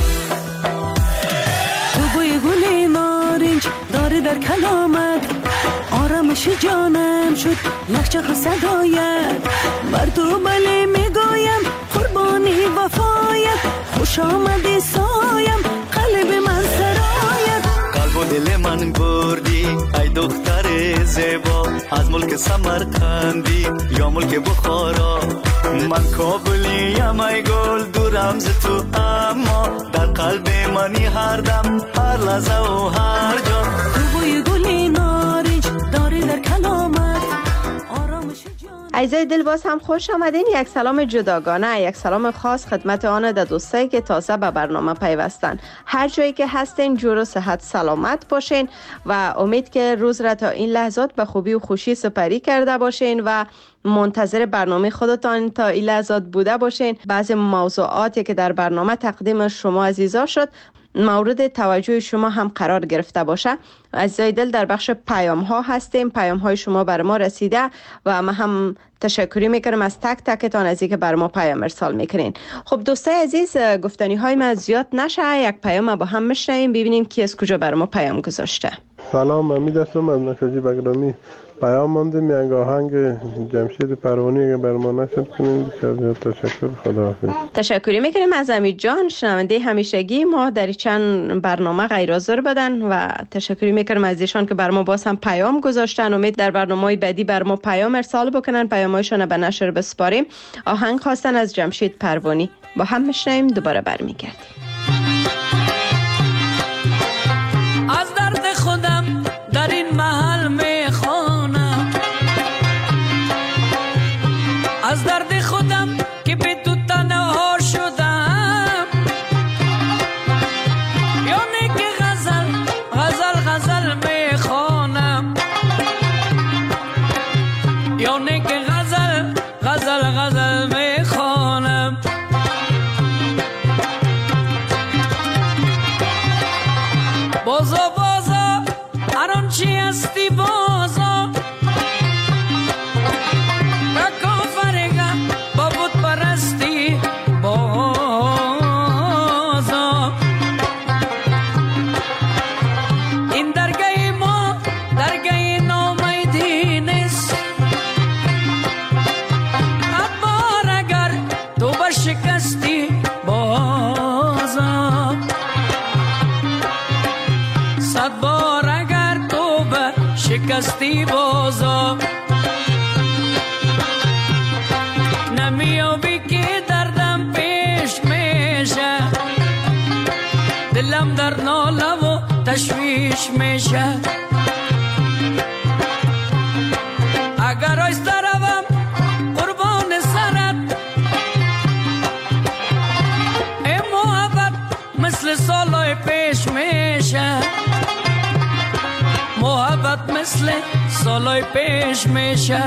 تو بوی گلی نارنج داری در کلامت، آرامش جانم شد لحجه و صدایت. بر تو بله میگویم قربانی وفایت، خوش آمدی سایم قلب من سرایت. قلب و دل من بردی ای دختر زیبا، از ملک سمرقندی یا ملک بخارا. من کابلیم ای گل دورم ز تو، اما در قلب منی هر دم هر لحظه و هر جا. تو بوی گلی نارنج داری در کلامت، آرامش جان. عزیزای دل باز هم خوش آمدین. یک سلام جداگانه، یک سلام خاص خدمت آن در دوستایی که تازه به برنامه پیوستن. هر جایی که هستین جور و صحت سلامت باشین و امید که روز را تا این لحظات به خوبی و خوشی سپری کرده باشین و منتظر برنامه خودتان تا این لحظات بوده باشین. بعضی موضوعاتی که در برنامه تقدیم شما عزیزا شد مورد توجه شما هم قرار گرفته باشه. عزیزای دل، در بخش پیام ها هستیم. پیام های شما بر ما رسیده و ما هم تشکری میکنم از تک تکتان از اینکه بر ما پیام ارسال میکنین. خب دوستای عزیز، گفتنی های ما زیاد نشه، یک پیام با هم میشنویم ببینیم کی از کجا بر ما پیام گذاشته. سلام، امید هستم از نشاجی بگرامی. پیام ماندیم یک آهنگ جمشید پروانی اگه بر ما نشد کنیم. بسیار زیاد تشکر. خداحافظ. تشکری میکنیم از امید جان، شنونده همیشگی ما در چند برنامه غیر حاضر بدن و تشکری میکنم از ایشان که بر ما باز هم پیام گذاشتن. امید در برنامه‌های بعدی بر ما پیام ارسال بکنن، پیامایشان به نشر بسپاریم. آهنگ خواستن از جمشید پروانی، با هم میشنویم، دوباره برمیگردیم. از درد خودم در این محل میخوانم، از درد خودم که به تو تنها شدم. یعنی که غزل غزل غزل میخوانم، یعنی که غزل غزل غزل میخوانم. بازا بازا هران چی هستی بازا، بکا فرگا با بود پرستی بازا. این درگاه ما درگاه نامیدی نیست، ابار اگر تو برشکستی بازا. صد بار اگر تو به شکستی بازا، نمیابی که دردم پیش میشه، دلم در ناله و تشویش میشه. اگر آیسته روم قربان سرت، ای محبت مثل سالای پیش میشه، محبت مثل سالای پیش میشه.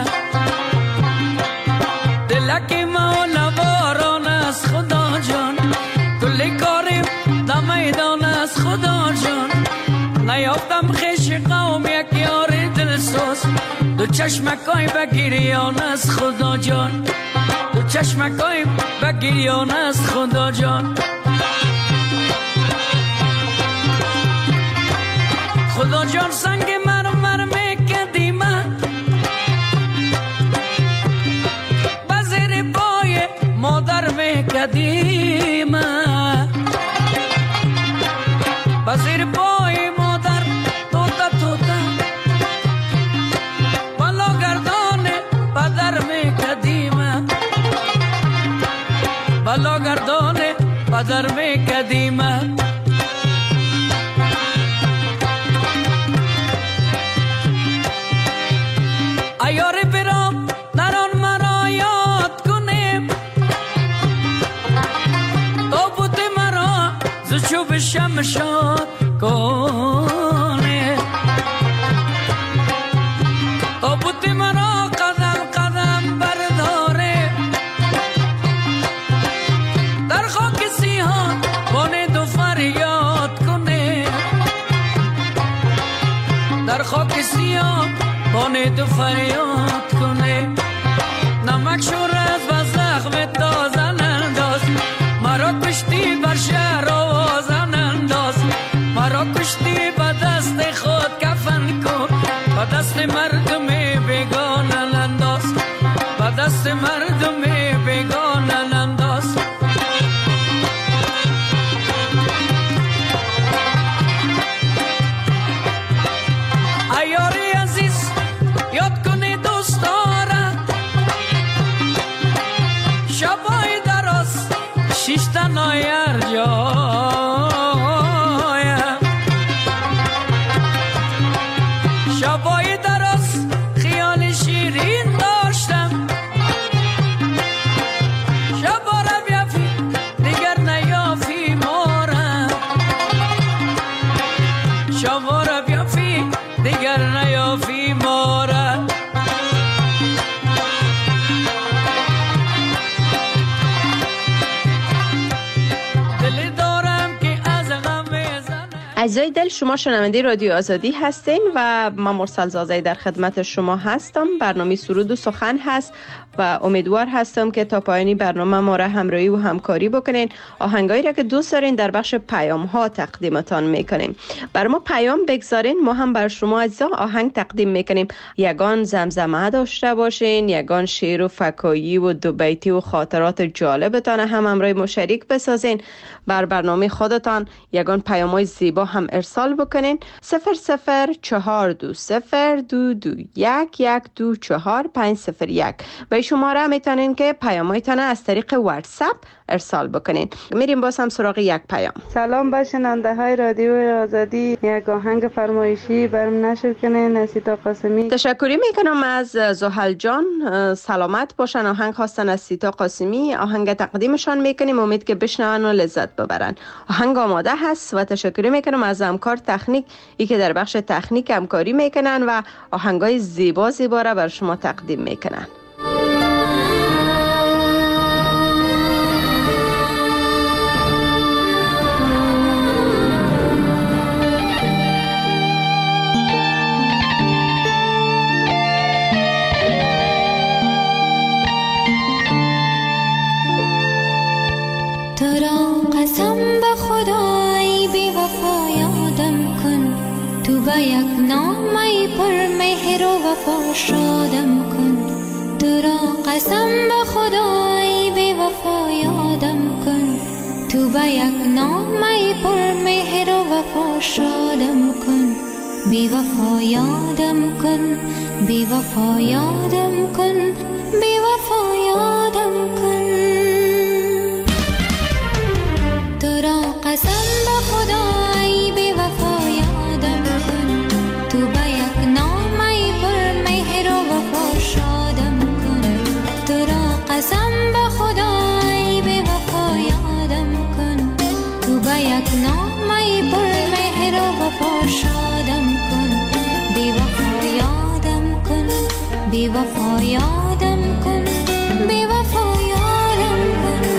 دلکی مولا باران از خدا جان، کلی کاریم در میدان از خدا جان. نیافتم خیش قوم یک یار دلسوز، دو چشمکای بگیریان از خدا جان، دو چشمکای بگیریان از خدا جان. خدا جان سنگ مرمر میکدی من، بزیر پای مادر میکدی من، بزیر پای مادر توتا توتا، بالا گردان پدر میکدی من، بالا گردان پدر میکدی من. ایار برام نران مرا یاد کنیم، تابوت مرا زچوب شمشاد کنیم، تابوت مرا قدم قدم برداره، در خاک سیاه بانه دو فریاد کنیم، در خاک سیاه بانه تو فریاد کنه. نمک شور از و زخم تازن انداز، مرا کشتی بر شهر آوازن انداز، مرا کشتی به دست خود کفن کن، به دست مردم بیگانه انداز، به دست مردم بیگانه انداز. ایاری عزیز یاد کنی دوست دارم، شبای دراز شیشتن آیر جایم، شبای دراز خیال شیرین داشتم، شبا را بیافی دیگر نیافی مارم، شبا را بیافی دیگر نیافی مارم. دل دارم که از غم عزیزای دل، شما شنونده رادیو آزادی هستین و من مرسل زازی در خدمت شما هستم. برنامه سرود و سخن هست و امیدوار هستم که تا پایانی برنامه ما را همراهی و همکاری بکنین. آهنگایی را که دوست دارین در بخش پیام ها تقدیمتان میکنیم. بر ما پیام بگذارین، ما هم بر شما عزیزا آهنگ تقدیم میکنیم. یگان زمزمه داشته باشین، یگان شعر و فکایی و دو بیتی و خاطرات جالبتان هم همراه ما شریک بسازین. بر برنامه خودتان یگان پیام‌های زیبا هم ارسال بکنین. صفر صفر چهار دو صفر دو دو یک یک دو چهار پنج صفر یک و شماره میتونین که پیام‌هایتان از طریق واتساپ ارسال بکنین. میریم باز هم سراغ یک پیام. سلام به شنونده های رادیو آزادی، یک آهنگ فرمایشی برام نشر کنین. نسیتا قاسمی. تشکری میکنم از زحل جان، سلامت باشن. آهنگ خواستن از سیتا قاسمی، آهنگ تقدیمشان میکنیم، امید که بشنون و لذت ببرن. آهنگ آماده هست و تشکر میکنم از همکار تکنیک ای که در بخش تکنیک همکاری میکنن و آهنگای زیبا زیبا را بر شما تقدیم میکنن. قسم به خدای بی وفا یادم کن، تو به یک نامه پر مهر و وفا شادم کن. تو را قسم به خدای بی وفا یادم کن، تو به یک نامه پر مهر و وفا شادم کن. بی وفا یادم کن، بی وفا یادم کن، بی وفا یادم کن. قسم به خدای بی وفا یادم کن، تو به یک نامه پر مهر و وفا شادم کن. تو را قسم به خدای بی وفا یادم کن، تو به یک نامه پر مهر و وفا شادم کن. بی وفا یادم کن، بی وفا یادم کن، بی وفا یادم کن.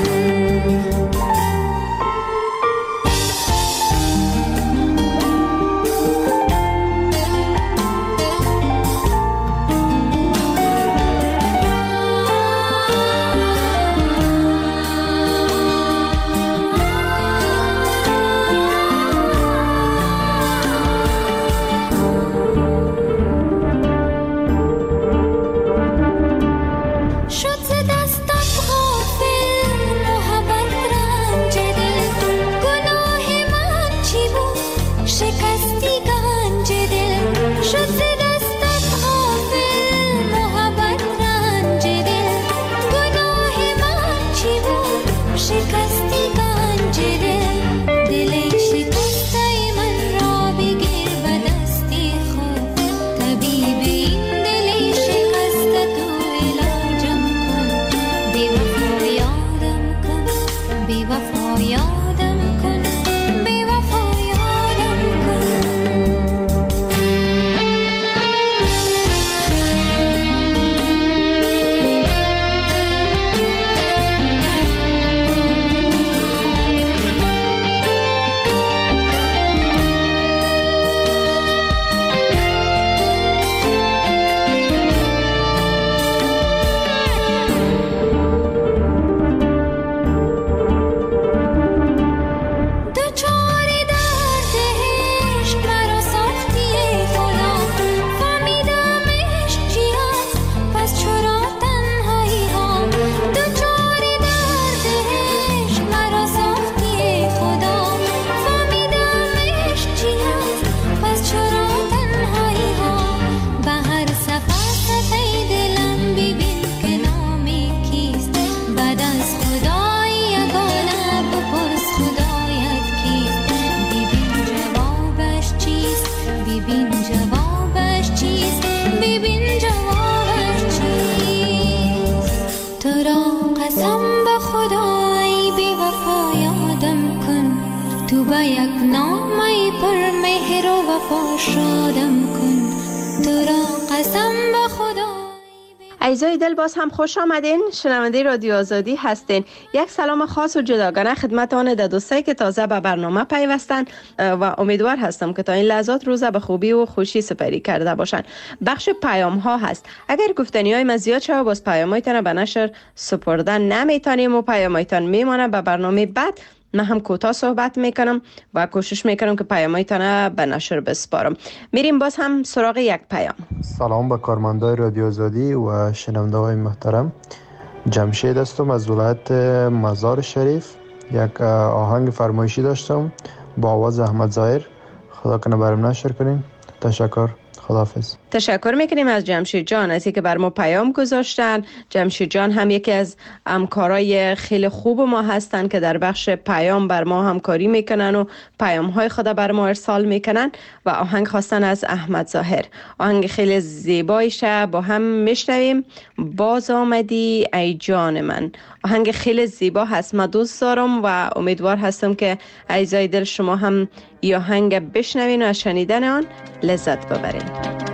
عزیزای دل، باز هم خوش آمدین. شنونده رادیو آزادی هستین. یک سلام خاص و جداگانه خدمت آن ده دوستایی که تازه به برنامه پیوستن و امیدوار هستم که تا این لحظات روز به خوبی و خوشی سپری کرده باشن. بخش پیام ها هست. اگر گفتنی های من زیاد شد باز پیام هایتان به نشر سپردن نمیتونیم و پیام هایتان میمانه به برنامه بعد. من هم کوتاه صحبت میکنم و کوشش میکنم که پیامایتان به نشر بسپارم. میریم باز هم سراغ یک پیام. سلام به کارمندای رادیو آزادی و شنونده های محترم. جمشید هستم از ولایت مزار شریف. یک آهنگ فرمایشی داشتم با آواز احمد ظاهر. خدا کنه برام نشر کنین. تشکر. خداحافظ. تشکر میکنیم از جمشید جان از اینکه بر ما پیام گذاشتن. جمشید جان هم یکی از همکارای خیلی خوب ما هستن که در بخش پیام بر ما همکاری میکنن و پیام های خود بر ما ارسال میکنن و آهنگ خواستن از احمد ظاهر. آهنگ خیلی زیبایشه، با هم میشنویم. باز آمدی ای جان من. آهنگ خیلی زیبا هست، من دوست دارم و امیدوار هستم که عزیزای دل شما هم این آهنگ بشنوین و از شنیدن آن لذت ببرین.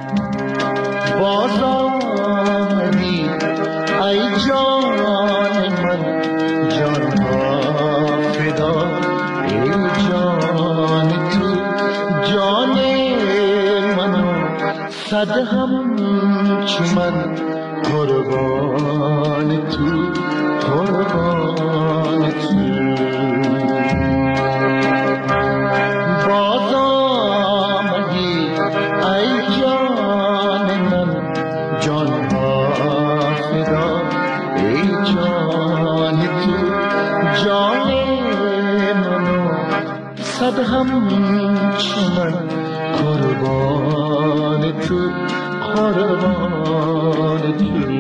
باز آمدی ای جان من، جان ها فدا ای جان تو، جان منو صد همچو من قربان تو، قربان تو. باز آمدی ای جان من، جان ها فدا ای جان تو، جان منو صد همچو من قربان تو، قربان تو.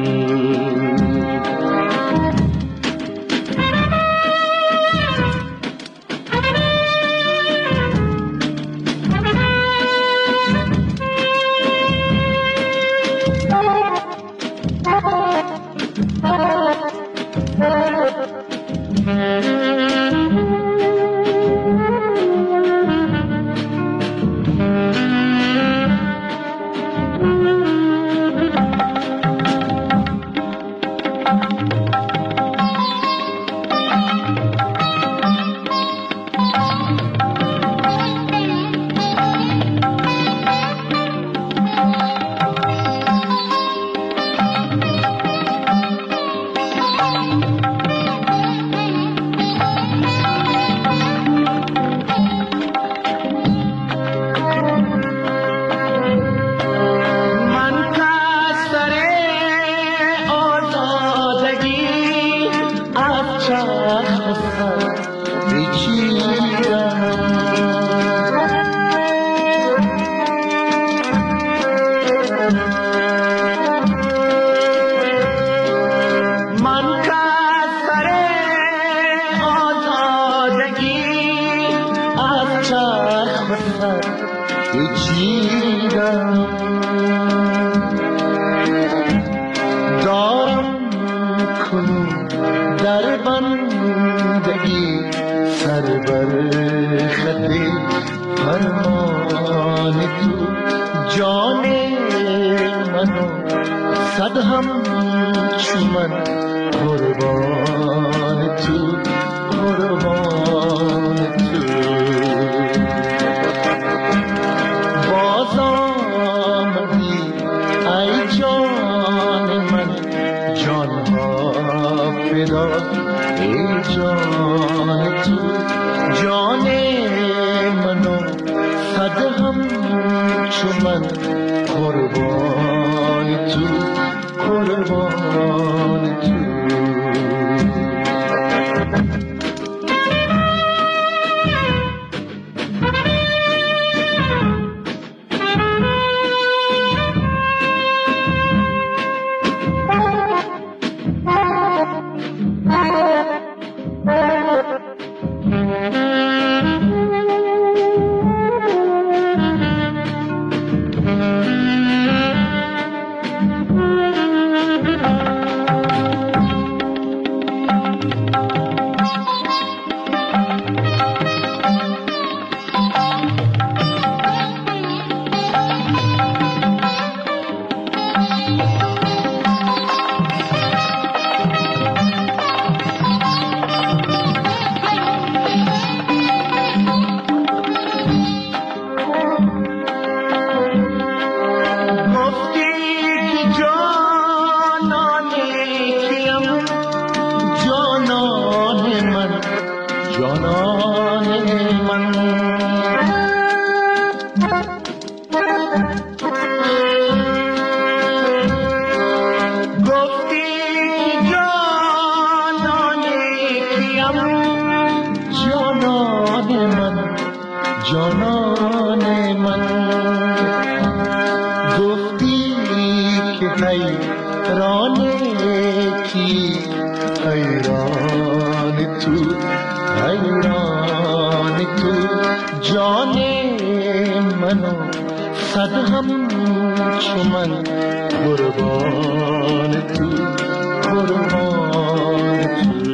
حیران کی حیران تو حیران تو جان منو صد هم چو من قربان تو قربان تو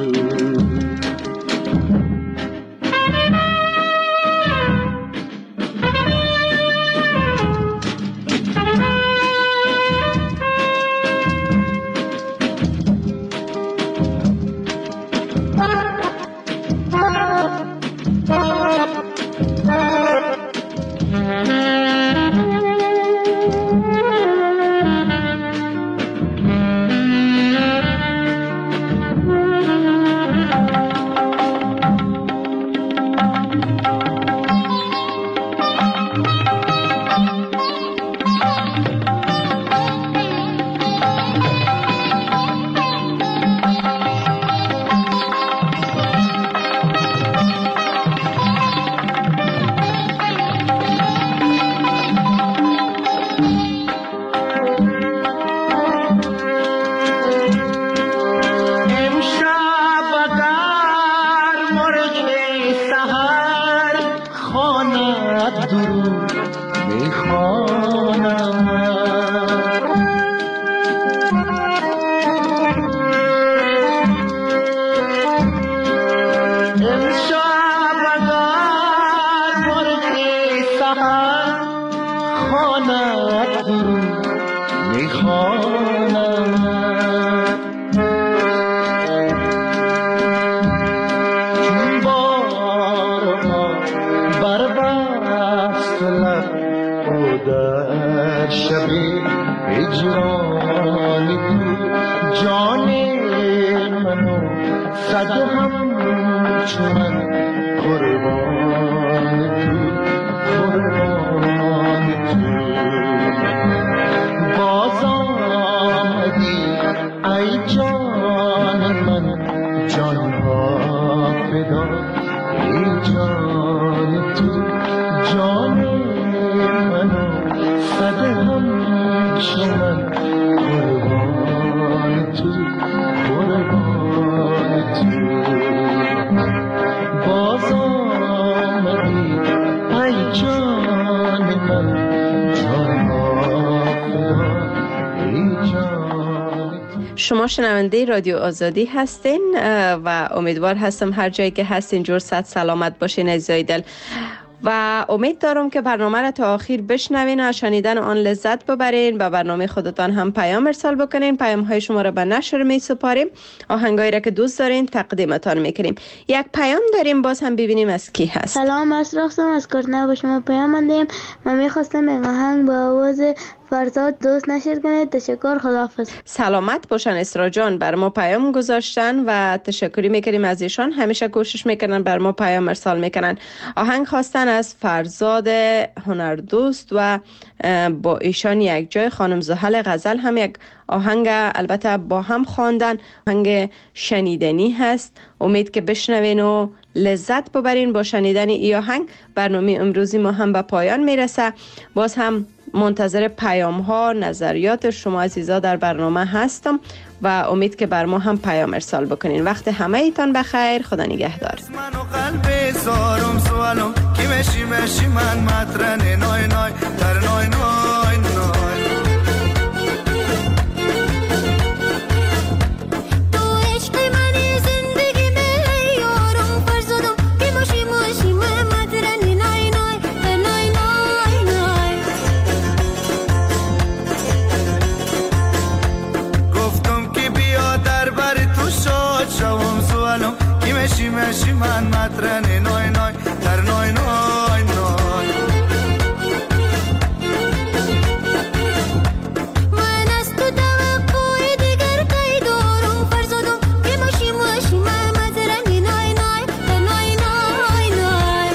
شما شنونده رادیو آزادی هستین و امیدوار هستم هر جایی که هستین جور صحت سلامت باشین عزیزای دل و امید دارم که برنامه را تا آخر بشنوین و شنیدن آن لذت ببرین. به برنامه خودتان هم پیام ارسال بکنین. پیام های شما را به نشر می سپاریم. آهنگایی را که دوست دارین تقدیمتان میکنیم. یک پیام داریم، باز هم ببینیم از کی هست. سلام، از رخصم از کرنه با شما پیام مندیم. من میخواستم این آهنگ با آواز فرزاد دوست نشر کنید. تشکر، خداحافظ. سلامت باشن اسرا جان، بر ما پیام گذاشتن و تشکری میکنیم از ایشان. همیشه کوشش میکنن بر ما پیام ارسال میکنن. آهنگ خواستن از فرزاد هنردوست و با ایشان یک جای خانم زحل غزل هم یک آهنگ البته با هم خواندن. آهنگ شنیدنی هست. امید که بشنوین و لذت ببرین با شنیدن این آهنگ. برنامه امروزی ما هم به پایان میرسه. باز هم منتظر پیام ها، نظریات شما عزیزا در برنامه هستم و امید که بر ما هم پیام ارسال بکنین. وقت همه ایتان بخیر. خدا نگهدار. من و قلب زارم سوالم کی مشی مشی من مطرن نای نای در نای نای نای تو عشق منی زندگی می یارم فرزادم کی مشی مشی من مطرن نای نای در نای نای نای گفتم که بیا در بر تو شاد شوم سوالم کی مشی مشی من مطرن نای نای در نای نای نای من از تو توقع دیگر کی دارم فرزادم کی مشی مشی من مطرن نای نای در نای نای نای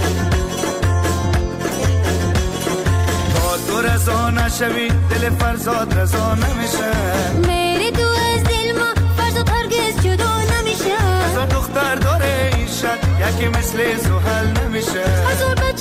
تا تو رضا نشوی دل فرزاد رضا نمیشه. میری تو از دل ما فرزاد هرگز جدا نمیشه. هزار دختر داره این شد یکی مثل زحل نمیشه. هزار